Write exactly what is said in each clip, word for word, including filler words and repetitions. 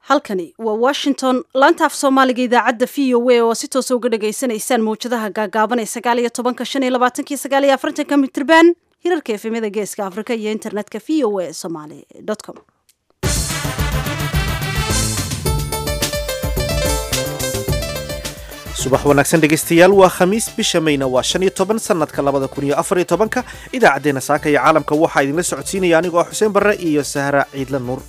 halkani waa Washington laanta af Soomaaliga idaacadda V O A oo si toos ah uga dhageysanaysaan mowjadaha gaagaaban ee sagaal iyo toban shan iyo labaatan sagaal iyo afartan mitirban hirarka efemada geeska Afrika iyo internetka v o a somali dot com. subax wanaagsan dhegeystayaal waa khamiis bisha Mayna waa shan iyo toban sanadka labada kun iyo afar iyo tobanka idaacadeena saaka iyo caalamka waxa idinla socodsiinaya anigoo Xuseen Barre iyo Sahra Ciidla Nuur.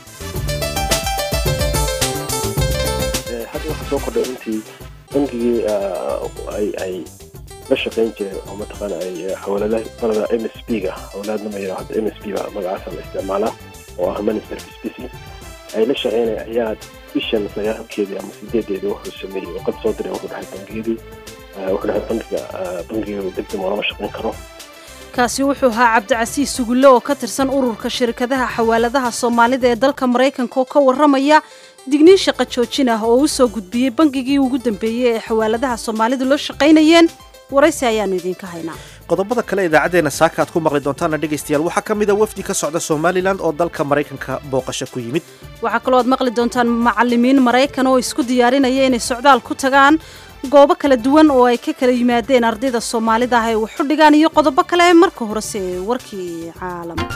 soo kordhay intii bangigii ay ay la shaqeyn jireen oo mataqaana ay xawaaladaha barada M S P-ga xawaaladaha ma yiraahdo M S P ba magacaasa la isticmaalaa oo ah Money Service Business ay la shaqeynayaan ayaa bishan sagaalkeedii ama sideedeedii wuxuu sameeyey oo qad soo diray wuxuu dhahay bangiyadii wuxuu dhahay bangiga bangiga degdeg lama shaqeyn karo. kaasi wuxuu ahaa Cabdicasiis Sugulle oo ka tirsan ururka shirkadaha xawaaladaha Soomaalida ee dalka Mareykanka oo ka waramaya digniin shaqo joojin ah oo uu soo gudbiyay bangigii ugu dambeeyay ee xawaaladaha Soomaalidu la shaqeynayeen. waraysi ayaan idinka haynaa. qodobada kale idaacadeena saaka aad ku maqli doontaan dhageystayaal waxa kamid ah wafdi ka socda Somaliland oo dalka Mareykanka booqasho ku yimid. waxa kale oo aad maqli doontaan macallimiin Mareykan oo isku diyaarinaya inay socdaal ku tagaan goobo kala duwan oo ay ka kala yimaadeen ardayda Soomaalida ah ee wax u dhigaan iyo qodobo kale marka horese warkii caalamka.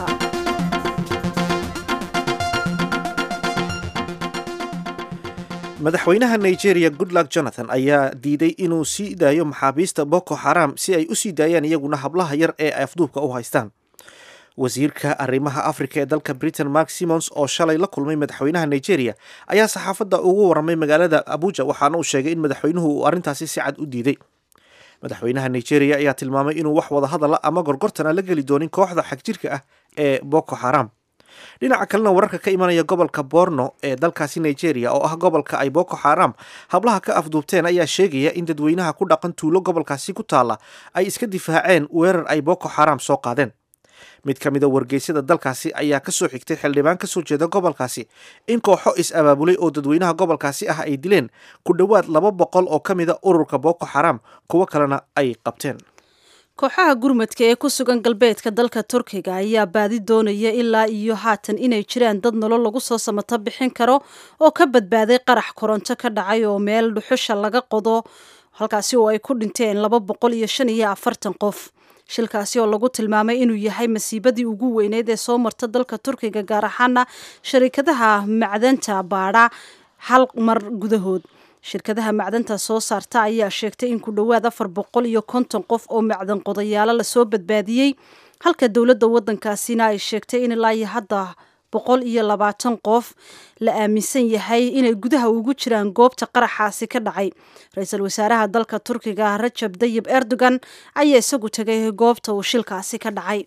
madaxweynaha Nigeria Goodluck Jonathan ayaa diiday inuu sii daayo maxaabiista Boko Haram si ay u sii daayaan iyaguna hablaha yar ee afduubka u haystaan. wasiirka arrimaha Afrika ee dalka Britain Mark Simons oo shalay la kulmay madaxweynaha Nigeria ayaa saxaafadda ugu waramay magaalada Abuja waxaana uu sheegay in madaxweynuhu uu arrintaasi si cad u diiday. madaxweynaha Nigeria ayaa tilmaamay inuu wax wada hadal ama gorgortan la gali doonin kooxda xagjirka ah ee Boko Haram. dhinaca kalena wararka ka imanaya gobolka Borno ee dalkaasi Nigeria oo ah gobolka ay Boko Haram hablaha ka afduubteen ayaa sheegaya in dadweynaha ku dhaqan tuulo gobolkaasi ku taala ay iska difaaceen weerar ay Boko Haram soo qaadeen. mid ka mid ah wargeysyada dalkaasi ayaa ka soo xigtay xildhibaan ka soo jeeda gobolkaasi in kooxo is-abaabulay oo dadweynaha gobolkaasi ah ay dileen ku dhowaad laba boqol oo ka mid ah ururka Boko Haram kuwa kalena ay qabteen. kooxaha gurmadka ee ku sugan galbeedka dalka Turkiga ayaa baadi doonaya ilaa iyo haatan inay jiraan dad nolol lagu soo samata bixin karo oo ka badbaaday qarax koronto ka dhacay oo meel dhuxusha laga qodo halkaasi oo ay ku dhinteen laba boqol iyo shan iyo afartan qof. shilkaasi oo lagu tilmaamay inuu yahay masiibadii ugu weyneed ee soo marta dalka Turkiga gaar ahaan shirkadaha macdanta baadha hal mar gudahood. shirkadaha macdanta soo saarta ayaa sheegtay in ku dhowaad afar boqol iyo konton qof oo macdan qodayaal la soo badbaadiyay halka dawladda waddankaasina ay sheegtay in ilaa iyo hadda boqol iyo labaatan qof la aaminsan yahay inay gudaha ugu jiraan goobta qaraxaasi ka dhacay. ra'iisul wasaaraha dalka Turkiga Recep Tayyip Erdogan ayaa isagu tagay goobta uu shilkaasi ka dhacay.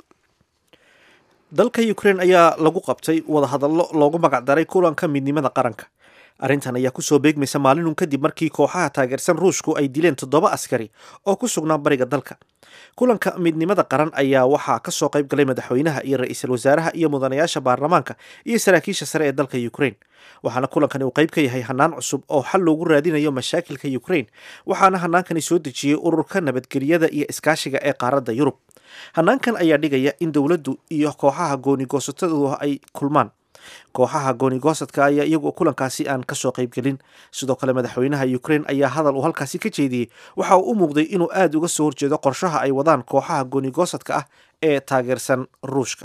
dalka Ukraine ayaa lagu qabtay wada hadallo loogu magac daray kulanka midnimada qaranka. arrintan ayaa ku soo beegmaysa maalinun kadib markii kooxaha taageersan Ruushku ay dileen toddoba askari oo ku sugnaa bariga dalka. kulanka midnimada qaran ayaa waxaa ka soo qayb galay madaxweynaha iyo ra'iisul wasaaraha iyo mudanayaasha baarlamaanka iyo saraakiisha sare ee dalka Ukraine. waxaana kulankani uu qayb ka yahay hanaan cusub oo xal loogu raadinayo mashaakilka Ukraine waxaana hanaankani soo dejiyay ururka nabadgelyada iyo iskaashiga ee qaaradda Yurub. hanaankan ayaa dhigaya in dawladdu iyo kooxaha gooni-goosatadu ay kulmaan. kooxaha gooni-goosadka ayaa iyagu kulankaasi aan ka soo qayb gelin. sidoo kale madaxweynaha Ukraine ayaa hadal uu halkaasi ka jeediyey waxa uu u muuqday inuu aad uga soo horjeedo qorshaha ay wadaan kooxaha gooni-goosadka ah ee taageersan Ruushka.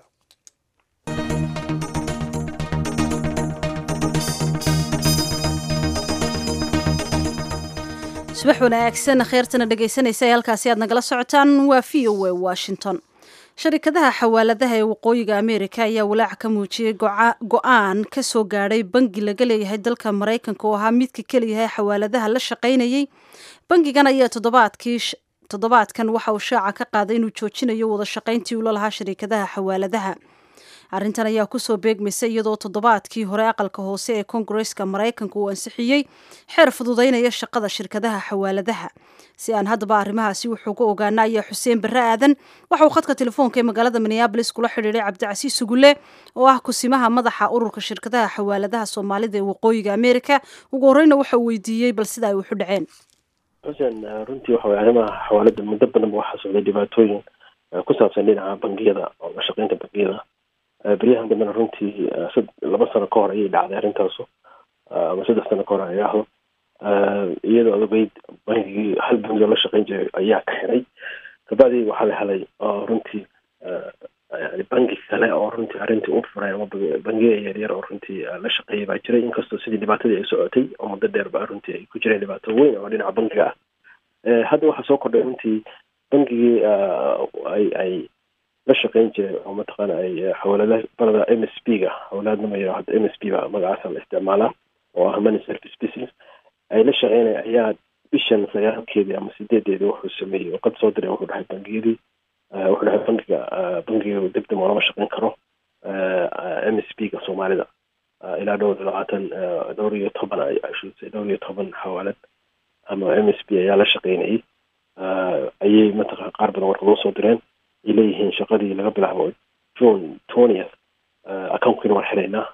subax wanaagsan khayrtana dhageysanaysa halkaasi aad nagala socotaan waa V O A Washington. shirkadaha xawaaladaha ee waqooyiga Ameerika ayaa walaac ka muujiyay go'aan ka soo gaadhay bangi laga leeyahay dalka Mareykanka oo ahaa midka kaliya xawaaladaha la shaqeynayay. bangigan ayaa toddobaadkii toddobaadkan waxa uu shaaca ka qaaday inuu joojinayo wada shaqeyntii uu la lahaa shirkadaha xawaaladaha. arrintan ayaa ku soo beegmaysa iyadoo toddobaadkii hore aqalka hoose ee Kongareeska Mareykanka uu ansixiyay xeer fududeynaya shaqada shirkadaha xawaaladaha. si aan haddaba arrimahaasi wuxuu ka ogaanaa ayaa Xuseen Barre Aadan waxa uu khadka telefoonka ee magaalada Minneapolis kula xiriiray Cabdicasiis Sugulle oo ah kusimaha madaxa ururka shirkadaha xawaaladaha Soomaalida ee waqooyiga Ameerika. ugu horreyna waxa uu weydiiyey bal sida ay u dhaceen. xuseen runtii waxa arrimaha xawaalada muddo badan waxa socday dhibaatooyin ku saabsan dhinaca bangiyada oo shaqeynta bangiyada. beryahan dambena runtii laba sano ka hor ayay dhacday arrintaasu ama saddex sano ka hor aan idhaahdo iyadoo odogeyd bangigii hal bangi oo la shaqayn jiray ayaa ka xiray kabacdii waxaa la helay oo runtii yani bangi kale oo runtii arrintii u furay ama bangiga yaryar oo runtii la shaqeeyay baa jiray inkastoo sidii dhibaatadii ay socotay oo muddo dheer ba runtii ay ku jireen dhibaato weyn oo dhinaca bangiga ah hadda waxaa soo kordhay runtii bangigii ay ay la shaqayn jiray oo mataqaana ay xawaalada barada m s p ga xawalaadna ma yidhaahdo m s p ba magacaasa la isticmaalaa oo ah money service business ay la shaqeynaya ayaa bishan sagaalkeedii ama sideedeedii wuxuu sameeyey oo qad soo diray wuxuu dhahay bangiyadii wuxuu dhahay bangiga bangiga degdeg ma lama shaqayn karo m s p ga soomaalida ilaa dhowr iyo labaatan dhowr iyo toban ashuusay dhowr iyo toban xawaalad ama m s p ayaa la shaqeynayay ayay mataqana qaar badan warka loo soo direen ay leeyihiin shaqadii laga bilaabo june twentieth accountkiina waan xiraynaa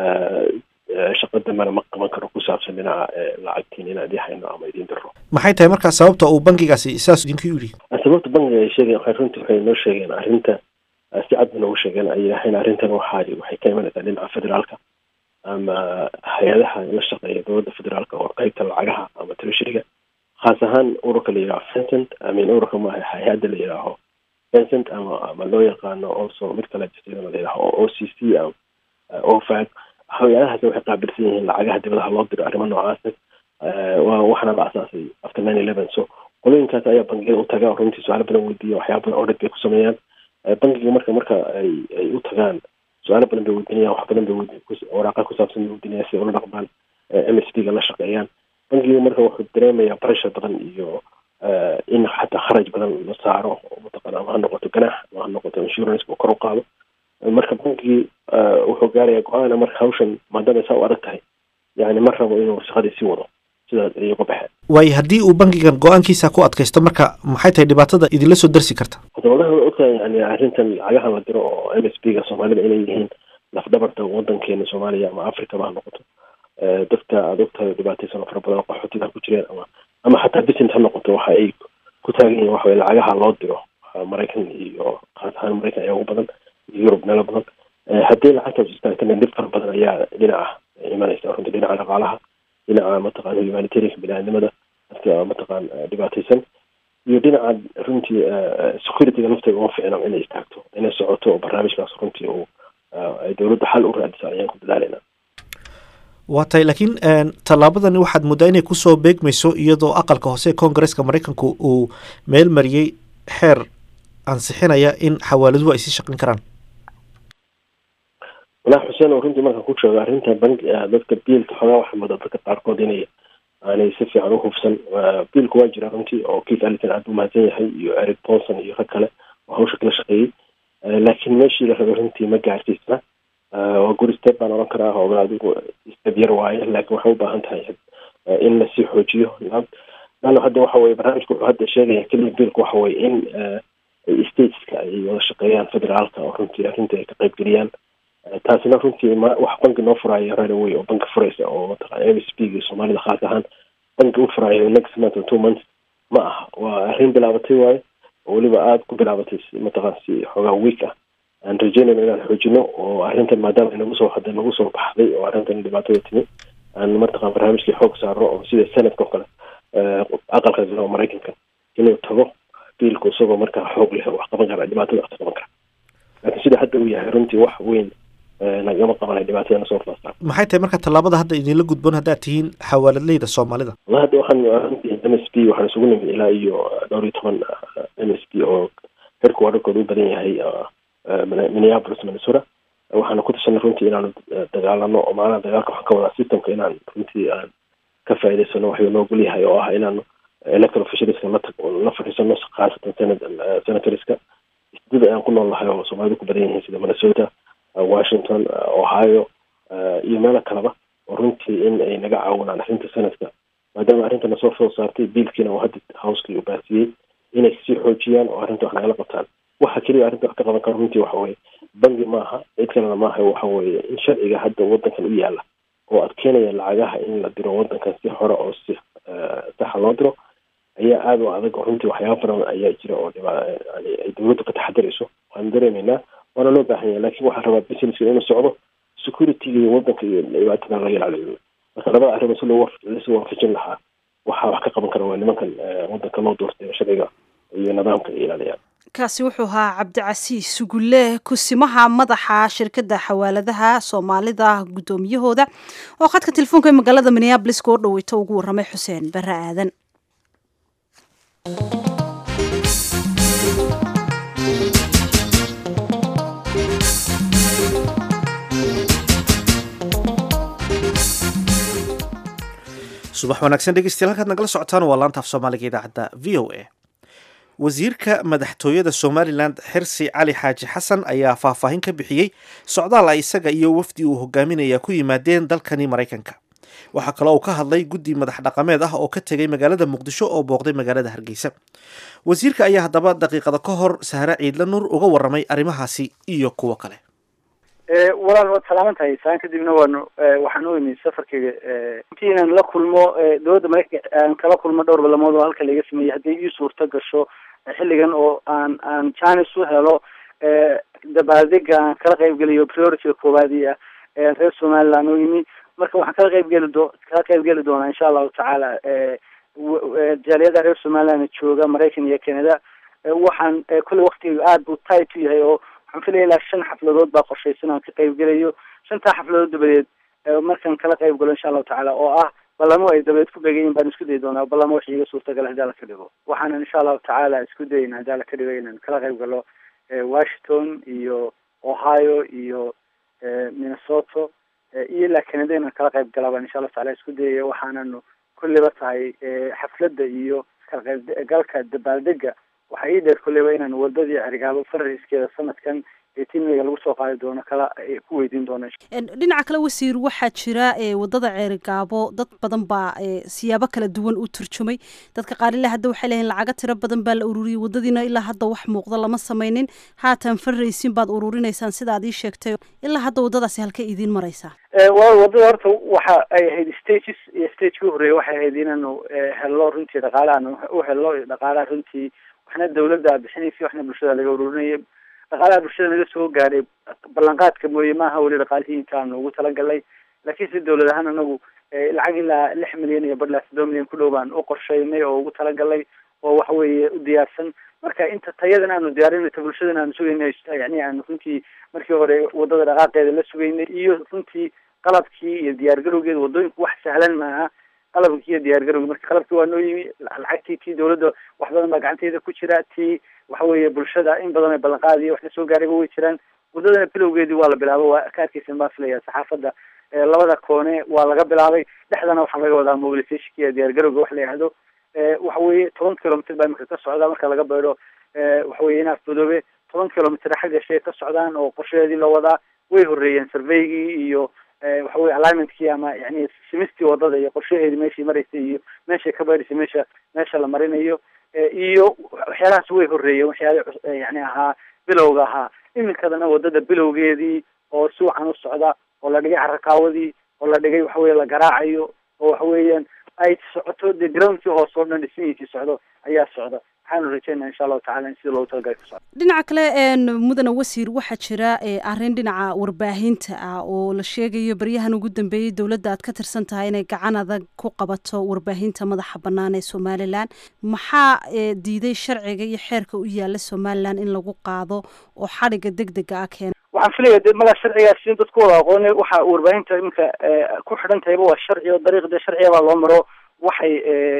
shaqa dambena ma qaban karo ku saabsan dhinaca lacagtiin inaan idin hayno ama idin diro. maxay tahay markaa sababta uu bangigaasi saas idinku yidhi? sababta bangiga ay sheegeen waxay runtii waxay noo sheegeen arrinta si cad bay noogu sheegeen ay yidhaaheen arrintan waxay waxay ka imanaysaa dhinaca federaalka ama hay-adaha la shaqeeya dowladda federaalka oo qaybta lacagaha ama treasuryga khaas ahaan ururka la yidhaho Vincent amin ururka maaha hay-adda la yidhaaho Vincent ama ama loo yaqaano also mid kale jirta la yidhaaho o c c ama ofag hay-adahaas waxay qaabilsan yihiin lacagaha dibadaha loo diro arrimo noocaas waa waxaana la asaasay after nine eleven so qolooyinkaas ayaa bangiyada u tagaa runtii su-aalo badan weydiiya waxyaaba badan audit bay ku sameeyaan bangiga marka marka ay ay u tagaan su-aalo badan bay weydiinayaan wax badan bay weydiin waraaqa ku saabsan bay weydiinayaan si ula dhaqmaan m s p ga la shaqeeyaan bangiga marka wuxuu dareemayaa pressure badan iyo in xataa kharaj badan la saaro oo mataqaana ama ha noqoto ganaax ama ha noqoto insurance oo kor u qaado marka bangigii wuxuu gaarayaa go-aana marka hawshan maadaama saa u adag tahay yani ma rabo inuu shaqadii sii wado sidaas ayay uga baxeen. waayo haddii uu bangigan go-aankiisa ku adkaysto marka maxay tahay dhibaatada idinla soo darsi karta? walahi waa ogtahay yani arrintan lacagaha la diro oo m s p ga soomaalida inay yihiin lafdhabarta wadankeena soomaaliya ama africaba ha noqoto dadka aad ogtahay dhibaataysan oo fara badan oo qaxootiga ku jireen ama ama xataa business ha noqoto waxa ay ku taagan yihiin waxa weye lacagaha loo diro maraykan iyo qaas ahaan maraykan ayaa ugu badan iyo yurub meelo badan haddii lacagtaas istaagtana dhib fara badan ayaa dhinaca imanaysa runtii dhinaca dhaqaalaha dhinaca mataqaana humanitarianka biniaadnimada dadka mataqaan dhibaataysan iyo dhinaca runtii securityga lafteeda uma ficno inay istaagto inay socoto oo barnaamijkaas runtii uu ay dowladda xal u raadisa ayaan ku dadaalayna. waa tahay laakiin tallaabadani waxaad muddaa inay kusoo beegmayso iyadoo aqalka hoose ee koongareeska maraykanku uu meel mariyey xeer ansixinaya in xawaaladuhu ay sii shaqin karaan. walahi xuseen oo runtii markaan ku jooga arrinta bank dadka biilka xoogaa waxaa moodaa dadka qaarkood inay aanay si fiican u hubsan biilku waa jira runtii oo Keith Ellison aad u mahadsan yahay iyo Eric Paulson iyo rag kale oo hawsha kala shaqeeyey laakiin meeshii la rabay runtii ma gaarsiisna waa guri step baan oran karaa oo adigu step yar waaye laakiin waxay u baahan tahay in lasii xoojiyo laanna hadda waxa weye barnaamijku wuxuu hadda sheegaya keliya biilku waxa weye in stateska ay wada shaqeeyaan federaalka oo runtii arrinta ay ka qayb geliyaan taasina runtii ma wax banki noo furaayo right away oo banki furaysa oo mataqaana m s p ga soomaalida khaas ahaan banki u furaayo next month or two months ma aha waa arrin bilaabatay waaye oo weliba aada ku bilaabatay mataqaan si xoogaa week ah aan rajeynayno inaan xoojino oo arrintan maadaama inagu soo hadda nagu soo baxday oo arrintan dhibaatada timi aan mataqaan barnaamijkii xoog saaro oo sida sanadka oo kale aqalka oo maraykanka inuu tago biilku isagoo markaa xoog leh wax qaban kara dhibaatada wax qaban kara laakiin sida hadda uu yahay runtii wax weyn nagama qabanay dhibaatadana soo faastaa. maxay tahay marka tallaabada hadda idinla gudboon haddaad tihiin xawaaladleyda soomaalida? wallahi hadda waxaan runtii m s p waxaan isugu nimid ilaa iyo dhowr iyo toban m s p oo herku wararkooda u badan yahay Minneapolis Minnesota waxaana ku tashanay runtii inaanu dagaalano oo maanaha dagaalka waxaan ka wadaa systemka inaan runtii aan ka faa'iidaysano waxuu noo gol yahay oo ah inaanu electoral officialska la la fadhiisano khaasatan senate senatorska isdida aan ku nool nahay oo Soomaalidu ku badan yihiin sida Minnesota Washington Ohio iyo meelo kaleba oo runtii in ay naga caawinaan arrinta sanadka maadaama arrintana soo soo saartay biilkiina oo hadda houseki u baasiyey inay sii xoojiyaan oo arrinta wax nagala qabtaan waxa keliya arrinta wax ka qaban karo runtii waxa weeye bangi maaha cid kalena maaha waxa weeye in sharciga hadda wadankan u yaala oo adkeynaya lacagaha in la diro wadankan si hore oo si saxa loo diro ayaa aada u adag runtii waxyaaba badan ayaa jira oo yani ay dowladdu ka taxadirayso waan dareemaynaa waana loo baahan yahay laakiin waxaa rabaa businesska inuu socdo security-ga iyo wadanka iyo dhibaatada laga ilaaliyo marka labada arrimo si loo lasu waafajin lahaa waxaa wax ka qaban kara waa nimankan waddanka loo doortay sharciga iyo nidaamka ay ilaaliyaan. kaasi wuxuu ahaa cabdicasiis sugulle kusimaha madaxa shirkadda xawaaladaha soomaalida guddoomiyahooda oo khadka telefoonka ee magaalada minneapolis koo dhaweyta ugu warramay xuseen barre aadan. subax wanaagsan dhegeystayaal halkaad nagala socotaan waa laanta af soomaaliga idaacadda v o a. wasiirka madaxtooyada somalilan xirsi cali xaaji xasan ayaa faahfaahin ka bixiyey socdaal ay isaga iyo wafdi uu hogaaminaya ku yimaadeen dalkani maraykanka. waxaa kaloo uu ka hadlay guddi madax dhaqameed ah oo ka tegay magaalada muqdisho oo booqday magaalada hargeysa. wasiirka ayaa haddaba daqiiqada ka hor sahre ciidla nuur uga warramay arrimahaasi iyo kuwo kale. walaal waad salaaman tahay saan kadibna waanu waxaan u imid safarkeyga intii inaan la kulmo dowladda maraykanka aan kala kulmo dhowr balamood oo halka laga sameeyey haddii ii suurta gasho xilligan oo aan aan janis u helo dabaaldega aan kala qaybgeliyo priority koowaadii ah reer somaliland oo yimi marka waxaan kala qaybgeli doo kala qaybgeli doonaa insha allahu tacaala jaaliyada reer somaliland jooga maraykan iyo canada. waxaan kulley waktiga aada buu tight u yahay oo waxaan filaya ilaa shan xafladood baa qorshaysan aan ka qaybgelayo. shantaa xafladood dabadeed markaan kala qaybgalo insha allahu tacaala oo ah ballamo ay dabadeed ku begayiin baan isku dayi doonaa ballamo wax iiga suurtagal haddii alla ka dhigo. waxaanan insha allahu tacaala isku dayayna haddii alla ka dhigo inaan kala qaybgalo washington iyo ohio iyo minnesota iyo ilaa canada inaan kala qaybgala baan insha allahu tacaala isku dayaya. waxaananu kulliba tahay xafladda iyo kala qaybgalka dabaaldega waxaa ii dheer kulleyba inaan wadadii arigaabo farariskeeda sanadkan eetinmiga lagu soo qaadi doono kala ku weydiin doona. dhinaca kale wasiir waxaa jira wadada ceerigaabo dad badan baa siyaabo kala duwan u turjumay. dadka qaar ilaa hadda waxay leeyihin lacaga tiro badan baa la ururiyey wadadiina ilaa hadda wax muuqda lama samaynin haatan farraysin baad ururinaysaan sida ad ii sheegtay ilaa hadda wadadaasi halkay idiin maraysaa? wa wadada horta waxa ay ahayd stages iyo stageki uhoreeya waxay ahayd inaanu hello runtii dhaqaalahan u hello dhaqaalaha runtii waxna dawladda bixinaysa waxna bulshada laga ururinayay. dhaqaalaha bulshada naga soo gaaray ballanqaadka mooye maaha weli dhaqaalihii intaanu ugu talagalay laakiin si dawlad ahaan anagu lacag ilaa lix milyan iyo badlaa soddon milyan ku dhow baan u qorshaynay oo ugu talagalay oo waxa weeye u diyaarsan. marka inta tayadan aanu diyaarinay ta bulshadana aanu sugaynay yani aanu runtii markii hore wadada dhaqaaqeeda la sugaynay iyo runtii qalabkii iyo diyaargarowgeeda wadooyinku wax sahlan maaha. qalabkii iyo diyaargarowgi marka qalabkii waa noo yimi lacagtii tii dawladda wax badan baa gacanteeda ku jira tii waxa weeye bulshada in badan ay ballanqaadiyo wax la soo gaarayba way jiraan. wadadana bilowgeedii waa la bilaabay waa ka arkeysan baan filaya saxaafadda labada koone waa laga bilaabay dhexdana waxaa laga wadaa mobilisationka iyo diyaargarowga wax la yihahdo. waxa weeye toban kilomitr baa imika ka socdaa marka laga beedho waxa weye inaaf madoobe toban kilomitr xagga shay ka socdaan oo qorshaheedii la wadaa way horeeyeen surveygii iyo waxa weye alignmentkii ama yani simistii wadada iyo qorshaheedii meeshii maraysay iyo meeshay ka beedhisay meesha meesha la marinayo iyo waxyaalahaas way horeeyeen waxyaala yani ahaa bilowga ahaa. iminkadana wadada bilowgeedii oo si wacan u socda oo la dhigay carrakaawadii oo la dhigay waxa weye la garaacayo oo waxa weeyaan ay socoto dee groundkii hoos oo dhan dhismihiisii socdo ayaa socda. waxaanu rajeynaa insha allahu tacala in sida loogu talagalay ku socdo. dhinaca kale mudane wasiir waxaa jira arrin dhinaca warbaahinta ah oo la sheegayo baryahan ugu dambeeyey dowladda aad ka tirsan tahay inay gacan adag ku qabato warbaahinta madaxa bannaan ee somalilan. maxaa diiday sharciga iyo xeerka u yaala somalilan in lagu qaado oo xadhigga deg dega ah keena? waxaan filaya de madax sharcigaas in dadku wada aqoonay waxa warbaahinta iminka ku xidhan tahayba waa sharci oo dariiqda sharciga baa loo maro. waxay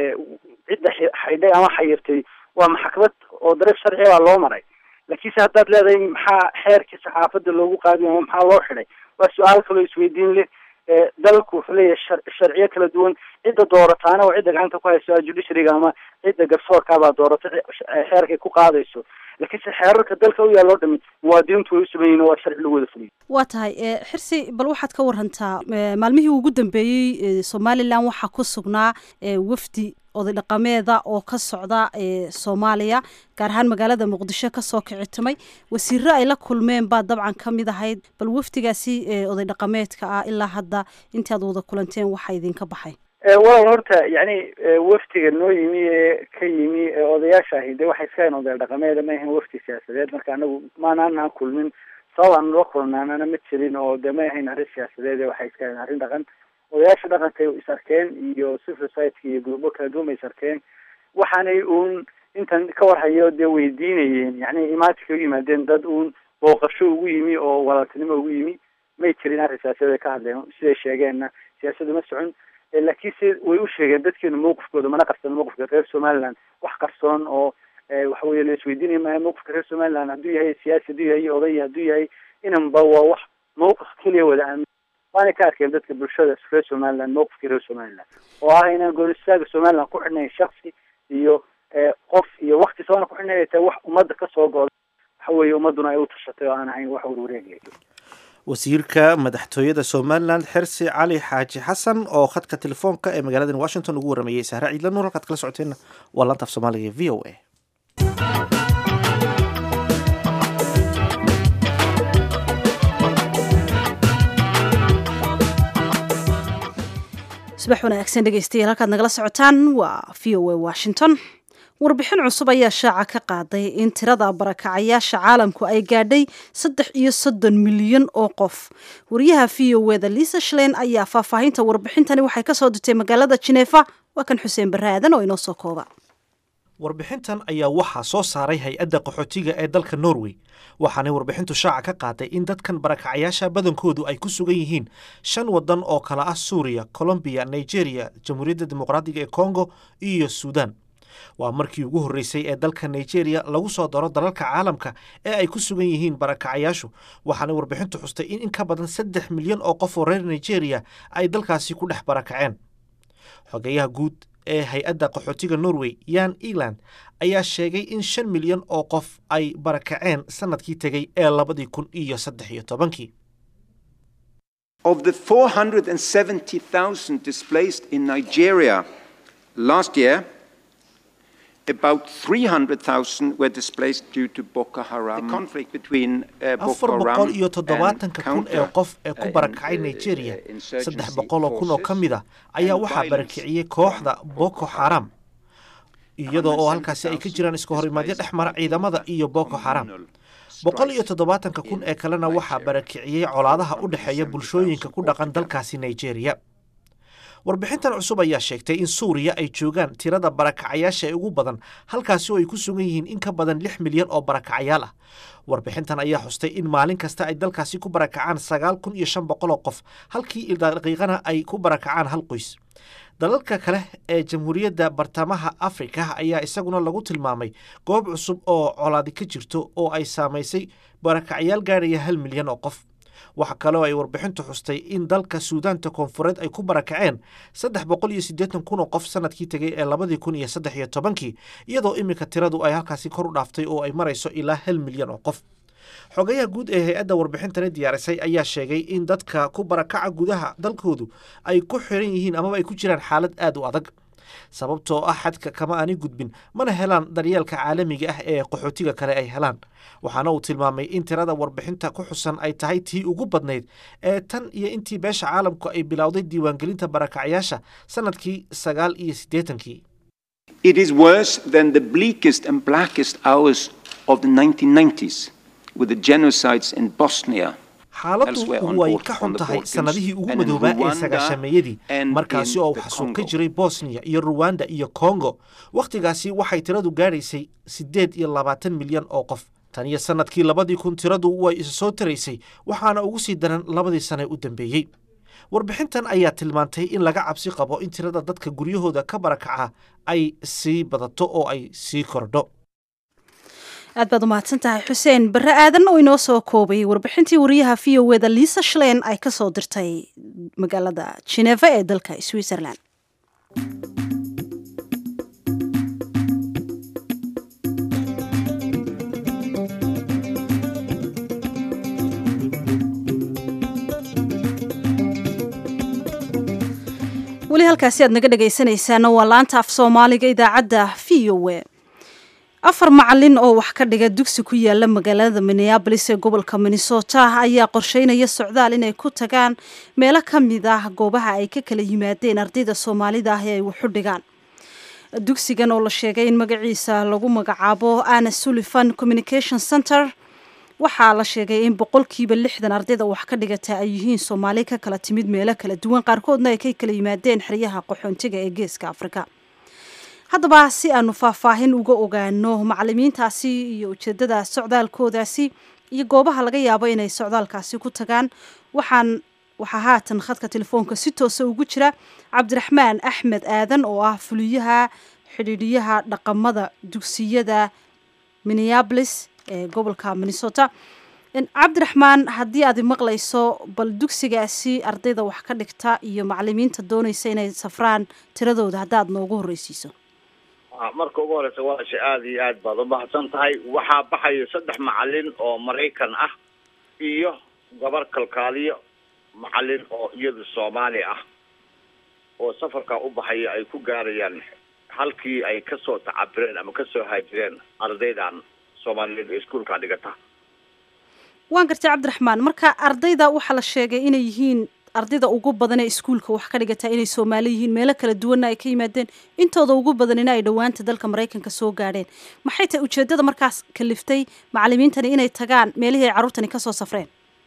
cidda xidhay ama xayirtay waa maxkamad oo dariiq sharciga baa loo maray. laakiinse haddaad leedahay maxaa xeerkii saxaafadda loogu qaadiy ama maxaa loo xidhay waa su-aal kaloo isweydiin leh. dalku wuxuu leeyahay sharciyo kala duwan. cidda doorataana waa cidda gacanta ku hayso judiciaryga ama cidda garsoorkaabaa doorata xeerkay ku qaadayso. laakiinse xeerarka dalka u yaalloo dhami muwaadiniintu way u sameeyiin waa sharci lagu wada fuliyo. waa tahay xirsi bal waxaad ka warantaa maalmihii ugu dambeeyey somalilan waxaa ku sugnaa wafdi oday dhaqameeda oo ka socda soomaaliya gaar ahaan magaalada muqdisho kasoo kicitamay. wasiiro ay la kulmeen baa dabcan ka mid ahayd. bal wafdigaasi oday dhaqameedka ah ilaa hadda intii aad wada kulanteen waxaa idinka baxay? walaal horta yani waftiga noo yimi ee ka yimi odayaasha ahi de waxay iska hayn oday dhaqameeda ma ahayn wafti siyaasadeed. marka anagu maanaanaan kulmin sabab aan loo kulnaanana ma jirin oo de ma ahayn arrin siyaasadeed waxay iska hayn arrin dhaqan odayaasha dhaqanka is arkeen iyo civil society iyo gruubo kala duwan bay is arkeen waxaanay uun intan ka warhayo dee weydiinayeen yani imaatika u yimaadeen dad uun booqasho ugu yimi oo walaaltinimo ugu yimi may jirin arrin siyaasadeed ay ka hadleen siday sheegeenna siyaasadda ma socon laakiin se way u sheegeen dadkeenu mawqifkooda mana qarsan mawqifka reer somaliland wax qarsoon oo waxa weeye la isweydiinaya maayo mawqifka reer somaliland hadduu yahay siyaasi hadduu yahay oday hadduu yahay inanba waa wax mawqif keliya wada aamin waana ka arkeen dadka bulshada reer somaliland mawqifka reer somaliland oo ah inaan goonistaga somaliland ku xidhnayn shaksi iyo qof iyo wakti soona ku xidhnay tahay wax ummadda ka soo go'day waxa weeye ummadduna ay u tashatay oo aan ahayn wax warwareegaya wasiirka madaxtooyada somaliland xirsi cali xaaji xasan oo khadka telefoonka ee magaalada washington ugu waramayay sahra ciidla nuur halkaad kala socoteen waa laanta af soomaaliga v o a subax wanaagsan dhegeystayaal halkaad nagala socotaan waa v o a washington warbixin cusub ayaa shaaca ka qaaday in tirada barakacayaasha caalamku ay gaadhay saddex iyo soddon milyan oo qof wariyaha v o eda lisa shlein ayaa faahfaahinta warbixintani waxay kasoo dirtay magaalada jineefa waa kan xuseen barre aadan oo inoo soo kooba warbixintan ayaa waxaa soo saaray hay-adda qaxootiga ee dalka norway waxaanay warbixintu shaaca ka qaaday in dadkan barakacayaasha badankoodu ay ku sugan yihiin shan wadan oo kala ah suuriya colombiya nigeria jamhuuriyadda dimuqraadiga ee congo iyo suudan waa markii ugu horreysay ee dalka nigeria lagu soo daro dalalka caalamka ee ay ku sugan yihiin barakacayaashu waxaanay warbixintu xustay in in ka badan saddex milyan oo qof oo reer nigeria ay dalkaasi ku dhex barakaceen xogeyaha guud ee hay-adda qaxootiga norway yan eland ayaa sheegay in shan milyan oo qof ay barakaceen sanadkii tegey ee labadii kun iyo saddex iyo tobankii Of the four hundred seventy thousand displaced in Nigeria last year, about three hundred thousand were displaced due to Boko Haram. The conflict between uh, Boko afar Haram boqol iyo toddobaatanka kun ee qof ee ku uh, barakacay in, uh, nigeria insurgency saddex boqol oo kun oo ka forces mid a ayaa and waxaa violence barakiciyey kooxda boko haram iyadoo oo halkaasi ay ka jiraan iska horimaadyo dhex mara ciidamada iyo boko haram boqol iyo toddobaatanka kun ee kalena waxaa barakiciyey colaadaha u dhexeeya bulshooyinka ku dhaqan dalkaasi nigeria warbixintan cusub ayaa sheegtay in suuriya ay joogaan tirada barakacayaasha ee ugu badan halkaasi oo ay ku sugan yihiin in ka badan lix milyan oo barakacayaal ah warbixintan ayaa xustay in maalin kasta ay dalkaasi ku barakacaan sagaal kun iyo shan boqol oo qof halkii daqiiqana ay ku barakacaan hal qoys dalalka kale ee jamhuuriyadda bartamaha afrika ayaa isaguna lagu tilmaamay goob cusub oo colaadi ka jirto oo ay saamaysay barakacayaal gaadhaya hal milyan oo qof waxa kaloo ay warbixintu xustay in dalka suudaanta koonfureed ay ku barakaceen saddex boqol iyo siddeetan kun oo qof sanadkii tegey ee labadii kun iyo saddex iyo tobankii iyadoo iminka tiradu ay halkaasi kor u dhaaftay oo ay marayso ilaa hal milyan oo qof xogayaha guud ee hay-adda warbixintani diyaarisay ayaa sheegay in dadka ku barakaca gudaha dalkoodu ay ku xiran yihiin amaba ay ku jiraan xaalad aad u adag sababtoo ah xadka kama aani gudbin mana helaan daryeelka caalamiga ah ee qaxootiga kale ay helaan waxaana uu tilmaamay in tirada warbixinta ku xusan ay tahay tii ugu badnayd ee tan iyo intii beesha caalamku ay bilowday diiwaangelinta barakacayaasha sanadkii sagaal iyo siddeetankii It is worse than the bleakest and blackest hours of the nineteen nineties with the genocides in Bosnia. xaaladdu way ka xun tahay sanadihii ugu madoobaa ee sagaashameeyadii markaasi oo xasuuq ka jiray bosnia iyo ruwanda iyo congo wakhtigaasi waxay tiradu gaadhaysay siddeed iyo labaatan milyan oo qof tan iyo sanadkii labadii kun tiradu way isa soo taraysay waxaana ugu sii daran labadii sane u dambeeyey warbixintan ayaa tilmaantay in laga cabsi qabo in tirada dadka guryahooda ka barakaca ay sii badato oo ay sii kordho aad baad umahadsan tahay xuseen barre aadan oo inoo soo koobay warbixintii wariyaha v o eda lisa shlein ay ka soo dirtay magaalada geneva ee dalka switzerland weli halkaasi aad naga dhegaysanaysaana waa laanta af soomaaliga idaacadda v o e afar macalin oo wax ka dhiga dugsi ku yaala magaalada minneabolis ee gobolka minnesota ayaa qorsheynaya socdaal inay ku tagaan meelo ka mid ah goobaha ay ka kala yimaadeen ardayda soomaalida ah ee ay waxu dhigaan dugsigan oo la sheegay in magaciisa lagu magacaabo Anna Sullivan Communication Center waxaa la sheegay in boqolkiiba lixdan ardayda wax ka dhigata ay yihiin soomaali ka kala timid meelo kala duwan, qaarkoodna ay ka kala yimaadeen xeryaha qaxoontiga ee geeska afrika. haddaba si aanu faahfaahin uga ogaano macalimiintaasi iyo ujeedada socdaalkoodaasi iyo goobaha laga yaabo inay socdaalkaasi ku tagaan, waxaan waxaa haatan khadka telefoonka si toosa ugu jira cabdiraxmaan axmed aadan oo ah fuliyaha xidhiidhiyaha dhaqamada dugsiyada Minneapolis ee gobolka Minnesota. cabdiraxmaan, haddii aad maqlayso, bal dugsigaasi ardayda wax ka dhigta iyo macalimiinta doonaysa inay safraan tiradooda haddaad noogu horreysiiso. marka ugu horeysa waa shay aada iyo aad baad u mahadsan tahay. waxaa baxaya saddex macalin oo Maraykan ah iyo gabar kalkaaliyo macalin oo iyadu Soomaali ah oo safarka u baxaya ay ku gaarayaan halkii ay ka soo tacabireen ama ka soo haajireen ardaydan Soomaaliyeed ee iskuulka dhigata. waan gartay cabdiraxmaan, marka ardayda waxaa la sheegay inay yihiin ardayda ugu badan ee iskuulka wax ka dhigata inay Soomaali yihiin, meelo kala duwanna ay ka yimaadeen, intooda ugu badan inay dhawaanta dalka Maraykanka soo gaadheen. maxay tahay ujeedada markaas kaliftay macalimiintani inay tagaan meelihii ay carruurtani ka soo safreen?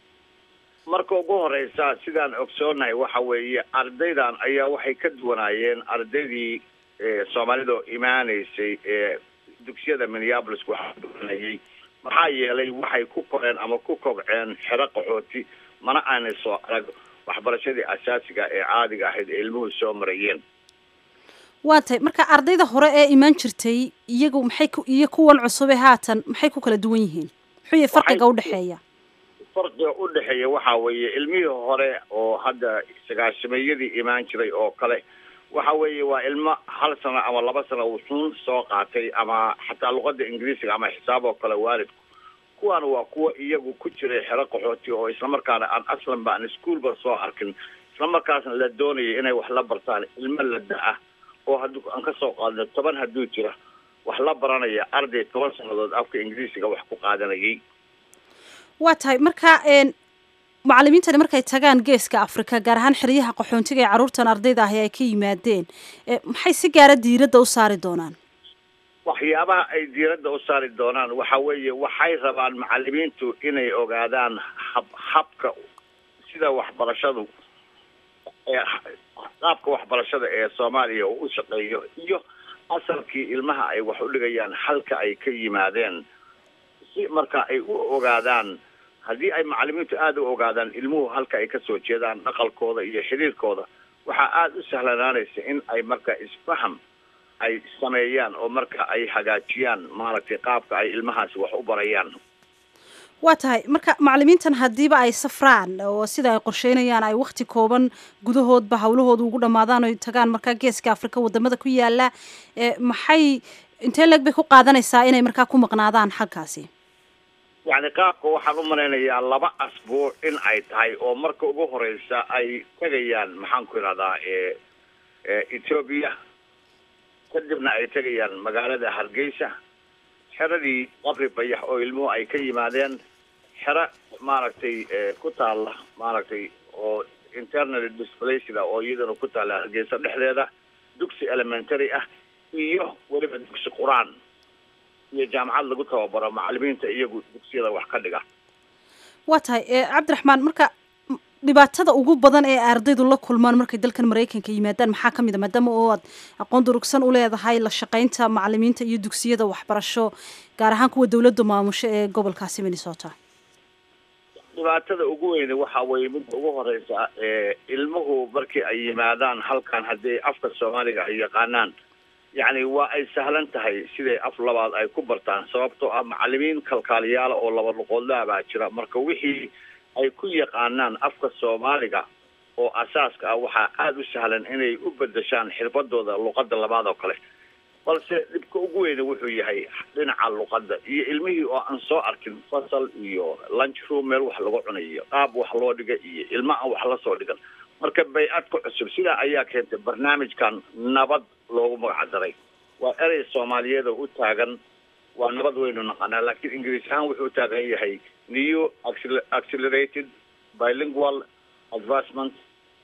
marka ugu horeysa sidaan ogsoonahay waxa weeye ardaydan ayaa waxay ka duwanaayeen ardaydii Soomaalida oo imaanaysay ee dugsiyada Minneapolis waxa duwanayay, maxaa yeelay waxay ku koreen ama ku kobceen xero qaxooti, mana aanay soo arag waxbarashadii asaasiga ee caadiga ahayd ee ilmuhu soo marayeen. waa tahay marka ardayda hore ee imaan jirtay iyagu maxay iyo kuwan cusub ee haatan maxay ku kala duwan yihiin? muxuu yahay farqiga u dhexeeya? farqiga u dhexeeya waxaa weeye ilmihii hore oo hadda sagaashameeyadii imaan jiray oo kale waxa weeye waa ilmo hal sano ama laba sano wuxuun soo qaatay ama xataa luqadda ingiriisiga ama xisaab oo kale waalidku. kuwan waa kuwa iyagu ku jiray xero qaxooti oo isla markaana aan aslan ba aan iskuulba soo arkin, isla markaasna la doonayay inay wax la bartaan ilmo la da-ah oo hadduu aan ka soo qaadno toban hadduu jira wax la baranaya arday toban sannadood afka ingiriisiga wax ku qaadanayay. waa tahay marka macalimiintani markay tagaan geeska Afrika, gaar ahaan xeryaha qaxoontiga ee carruurtan ardayda ah ay ka yimaadeen, maxay si gaara diiradda u saari doonaan? waxyaabaha ay diiradda u saari doonaan waxa weeye waxay rabaan macalimiintu inay ogaadaan hab habka sida waxbarashadu ee qaabka waxbarashada ee Soomaaliya uu u shaqeeyo iyo asalkii ilmaha ay wax u dhigayaan halka ay ka yimaadeen, si marka ay u ogaadaan. haddii ay macalimiintu aada u ogaadaan ilmuhu halka ay ka soo jeedaan, dhaqalkooda iyo xiriirkooda, waxaa aada u sahlanaanaysa in ay marka isfaham ay sameeyaan oo marka ay hagaajiyaan maaragtay qaabka ay ilmahaasi wax u barayaan. waa tahay marka macalimiintan haddiiba ay safraan oo sida ay qorsheynayaan ay waqti kooban gudahoodba hawlahooda ugu dhammaadaan oo tagaan markaa geeska Afrika wadamada ku yaala, maxay intee leeg bay ku qaadanaysaa inay markaa ku maqnaadaan halkaasi? يعني qaabka waxaan u maleynayaa laba asbuuc in ay tahay oo marka ugu horeysa ay tagayaan maxaan ku yiraahdaa ee Ethiopia, kadibna ay tagayaan magaalada Hargeysa, xeradii Qabri Bayax oo ilmuhu ay ka yimaadeen, xero maaragtay ku taala maaragtay oo internal displaced oo iyadana ku taala Hargeysa dhexdeeda, dugsi elementary ah iyo waliba dugsi Quraan iyo jaamacad lagu tababaro macalimiinta iyagu dugsiyada wax ka dhiga. waa tahay cabdiraxmaan, marka dhibaatada ugu badan ee ardaydu la kulmaan markay dalkan Maraykanka yimaadaan maxaa ka mid ah, maadaama oo aad aqoon durugsan u leedahay la shaqaynta macalimiinta iyo dugsiyada waxbarasho gaar ahaan kuwa dawladda maamusho ee gobolkaasi Minnesota? dhibaatada ugu weyn waxa weeye mid ugu horeysa ee ilmuhu markii ay yimaadaan halkan haddii afka Soomaaliga ay yaqaanaan, يعني waa ay sahlan tahay sidee af labaad ay ku bartaan, sababtoo ah macalimiin kalkaaliyaal oo laba luqadood baa jira. marka wixii ay ku yaqaanaan afka Soomaaliga oo asaaska ah waxa aad u sahlan inay u bedeshaan xirbadooda luqadda labaad oo kale. balse dibka ugu weyn wuxuu yahay dhinaca luqadda iyo ilmihii oo aan soo arkin fasal iyo lunch room meel wax lagu cunayo, qaab wax loo dhiga iyo ilma aan wax la soo dhigan. marka bay'ad ku cusub sida ayaa keentay barnaamijkan nabad loogu magac daray. waa erey Soomaaliyeed oo u taagan waa nabad weynu naqana, laakiin Ingiriis ahaan wuxuu taagan yahay new accelerated bilingual advancement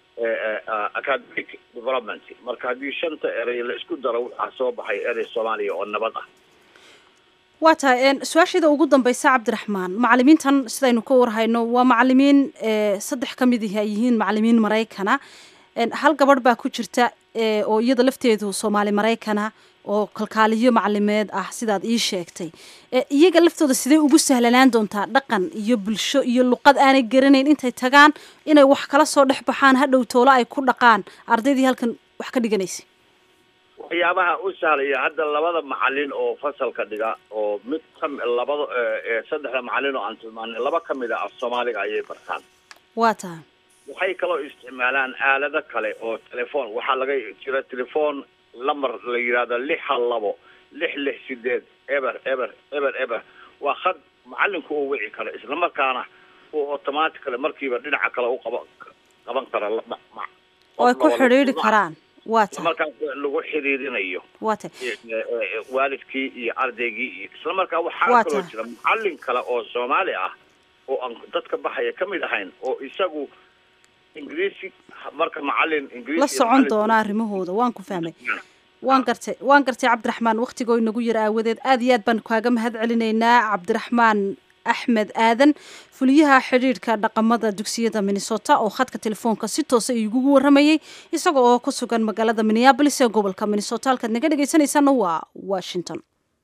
academic development. marka haddii shanta erey la isku daro waxaa soo baxay erey Soomaaliya oo nabad ah. waa tahay su-aasheeda ugu dambaysa cabdiraxmaan macalimiintan sidaynu ka warhayno waa macalimiin saddex ka mid ihi ay yihiin macalimiin maraykana hal gabadh baa ku jirta oo iyada lafteedu soomaali maraykana oo kalkaaliyo macalimeed ah sidaad ii sheegtay iyaga laftooda sidee ugu sahlanaan doontaa dhaqan iyo bulsho iyo luqad aanay garanayn intay tagaan inay wax kala soo dhex baxaan hadhow toolo ay ku dhaqaan ardaydii halkan wax ka dhiganaysay waxyaabaha u sahlaya hadda labada macalin oo fasalka dhiga oo mid ka labada saddexda macalin oo aan tilmaanay laba ka mid ah af soomaaliga ayay bartaan waa tahay waxay kaloo isticmaalaan aalado kale oo telefoon waxaa laga jira telefoon lamar la yidhaahdo lix hal labo lix lix sideed eber eber eber eber waa khad macalinku uu wici karo isla markaana uu automatically markiiba dhinaca kale u qaba qaban kara oo ay ku xidhiidhi karaan waa tahay markaas lagu xiriirinayo waa tahay waalidkii iyo ardaygii iyo isla markaa waxaa kaloo jira macalin kale oo soomaali ah oo aan dadka baxaya ka mid ahayn oo isagu ingiriisi marka macalin ingiriisi la socon doona arrimahooda waan ku fahmay waan gartay waan gartay cabdiraxmaan waqtigoo inagu yar aawadeed aad iyo aad baan kaaga mahad celinaynaa cabdiraxmaan axmed aadan fuliyaha xidhiidhka dhaqamada dugsiyada minnesota oo khadka telefoonka si toosa igugu waramayay isaga oo ku sugan magaalada minneapolis ee gobolka minnesota halkaad naga dhegaysanaysaana waa washington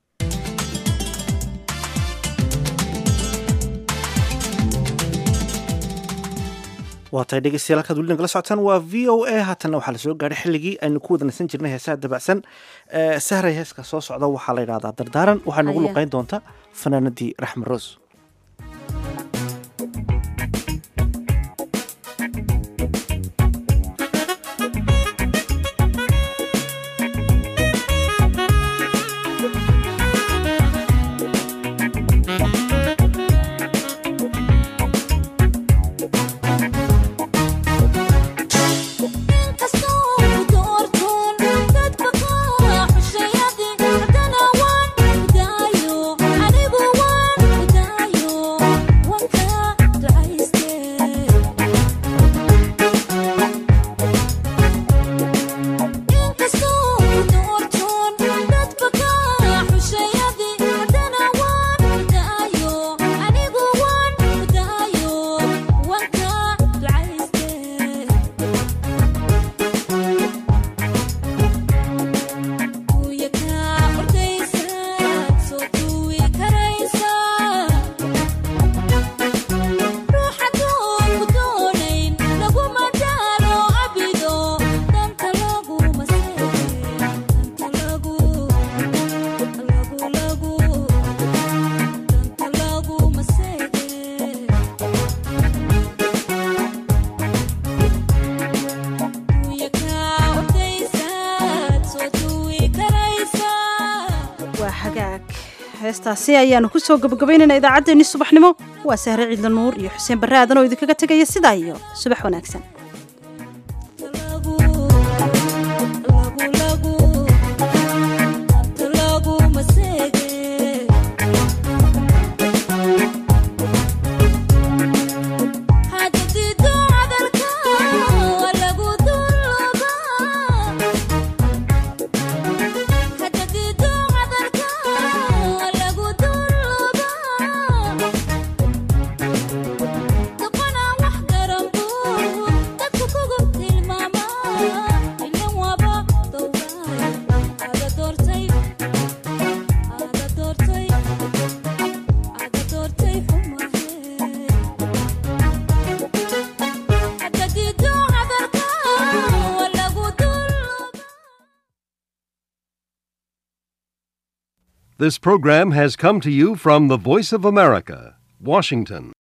waa tahay dhegeystayaal halkaad weli nagala socotaan waa v o a haatanna waxaa la soo gaadhay xilligii aynu ku wadanaysan jirnay heesaha dabacsan sahray heeska soo socda waxaa la yidhahdaa dardaaran waxaa nagu luqeyn doonta fanaanadii raxme roos heestaasi ayaanu ku soo gabagabaynayna idaacaddeenii subaxnimo waa sahre ciidla nuur iyo xuseen barre aadan oo idinkaga tegaya sidaa iyo subax wanaagsan This program has come to you from the Voice of America, Washington.